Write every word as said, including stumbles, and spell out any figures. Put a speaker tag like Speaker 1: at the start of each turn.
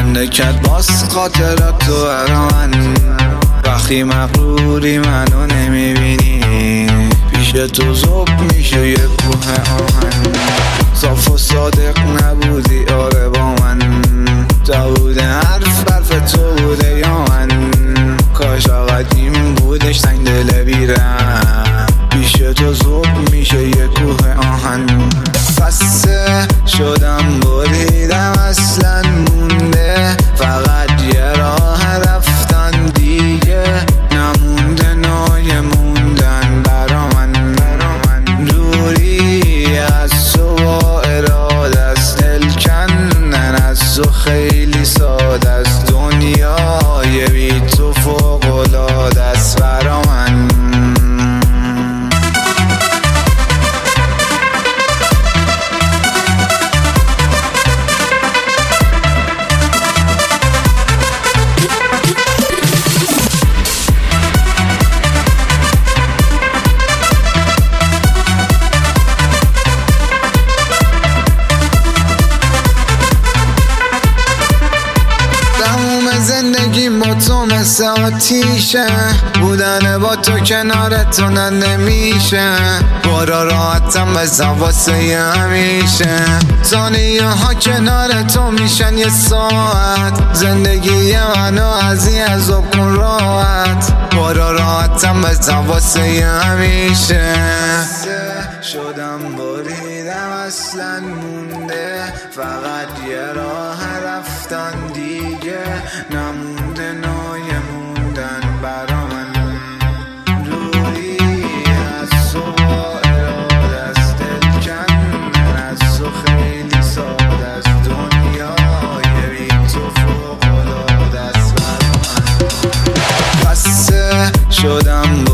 Speaker 1: مملکت باز خاطرات تو برا من. وقتی مغروری منو نمیبینی، پیش تو زوب میشه یه کوه آهن. صاف و صادق نبودی آره با من، تا بوده حرف حرف تو بوده یا من. کاش آقدیم بودش سنگ دل بیرم، پیش تو زوب میشه یه کوه آهن. خسته شدم بریدم اصلا مونده، فقط یه راه رفتن دیگه نمونده. نای موندن برا من، دوری از تو با اراده است. دل کندن از تو خیلی ساده است، دنیای بی تو فوق العاده است برا من. زندگی با تو مثل آتیشه، بودن با تو کنار تو نه نمیشه. برا راحتم بزن واسه همیشه، ثانیه ها کنار تو میشن یه ساعت. زندگی منو از این عذاب کن راحت، برا راحتم بزن واسه همیشه. شدم بریدم اصلا مونده، فقط یه راه رفتن دیگه نمونده. نای موندن برا من، دوری از تو با اراده است. دل کندن از تو خیلی ساده است، دنیای بی تو فوق العاده است برا من. خسته شدم